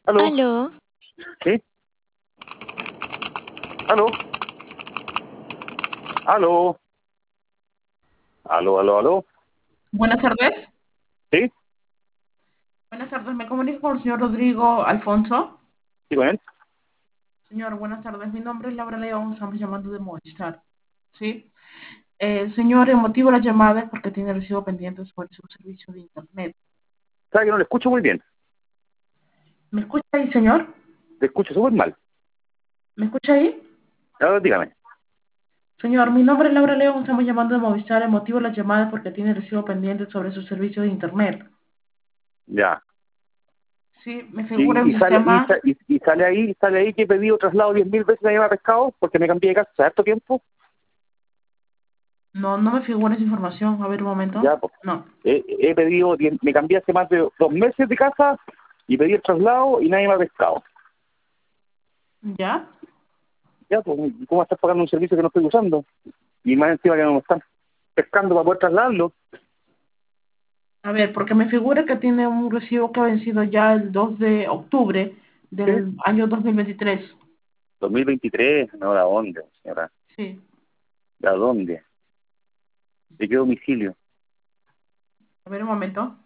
Aló, Aló, ¿sí? Aló, aló, aló, Buenas tardes. ¿sí? Buenas tardes. Me comunico con el señor Rodrigo Alfonso. ¿Sí con él? Señor, buenas tardes. Mi nombre es Laura León. Estamos llamando de Movistar. ¿Sí? Señor, el motivo de la llamada es porque tiene recibo pendiente sobre su servicio de Internet. ¿Sabe que no le escucho muy bien? ¿Me escucha ahí, señor? Le escucho súper mal. ¿Me escucha ahí? Ahora dígame. Señor, mi nombre es Laura León. Estamos llamando de Movistar. El motivo de la llamada es porque tiene recibo pendiente sobre su servicio de Internet. Ya. Sí, me figura en Y el sale sistema. y sale ahí que he pedido traslado 10.000 veces a llevar pescado porque me cambié de casa hace harto tiempo. No, no me figura esa información. A ver, un momento. Ya, pues. No. He pedido, me cambié hace más de 2 meses de casa y pedí el traslado y nadie me ha pescado. ¿Ya? Ya, pues, ¿cómo estás pagando un servicio que no estoy usando? Y más encima que no me están pescando para poder trasladarlo. A ver, porque me figura que tiene un recibo que ha vencido ya el 2 de octubre ¿Sí? del año 2023. 2023, no, ¿a dónde, señora? Sí. ¿A dónde? ¿De qué domicilio? A ver, un momento.